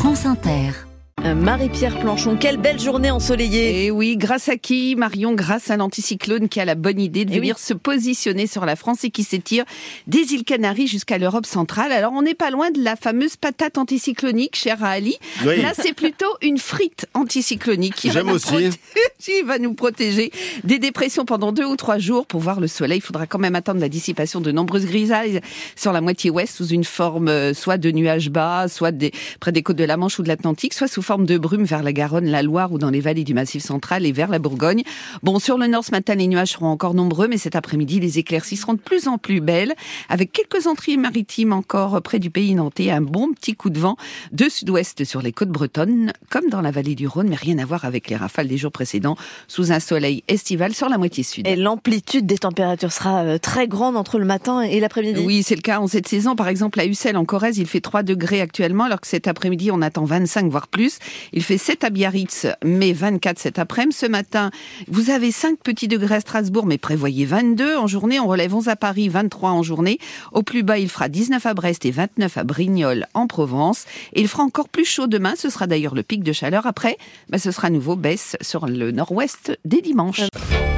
France Inter. Marie-Pierre Planchon, quelle belle journée ensoleillée. Et oui, grâce à qui, Marion? Grâce à l'anticyclone qui a la bonne idée de venir se positionner sur la France et qui s'étire des îles Canaries jusqu'à l'Europe centrale. Alors, on n'est pas loin de la fameuse patate anticyclonique, chère à Ali. Oui. Là, c'est plutôt une frite anticyclonique qui va nous protéger des dépressions pendant 2 ou 3 jours. Pour voir le soleil, il faudra quand même attendre la dissipation de nombreuses grisailles sur la moitié ouest sous une forme soit de nuages bas, soit près des côtes de la Manche ou de l'Atlantique, soit sous forme de brume vers la Garonne, la Loire ou dans les vallées du Massif central et vers la Bourgogne. Bon, sur le nord ce matin, les nuages seront encore nombreux, mais cet après-midi, les éclaircies seront de plus en plus belles, avec quelques entrées maritimes encore près du pays nantais, un bon petit coup de vent de sud-ouest sur les côtes bretonnes, comme dans la vallée du Rhône, mais rien à voir avec les rafales des jours précédents, sous un soleil estival sur la moitié sud. Et l'amplitude des températures sera très grande entre le matin et l'après-midi. Oui, c'est le cas en cette saison. Par exemple, à Ussel, en Corrèze, il fait 3 degrés actuellement, alors que cet après-midi, on attend 25, voire plus. Il fait 7 à Biarritz, mais 24 cet après-midi. Ce matin, vous avez 5 petits degrés à Strasbourg, mais prévoyez 22 en journée. On relève 11 à Paris, 23 en journée. Au plus bas, il fera 19 à Brest et 29 à Brignoles en Provence. Et il fera encore plus chaud demain. Ce sera d'ailleurs le pic de chaleur. Après, ce sera à nouveau baisse sur le nord-ouest dès dimanche.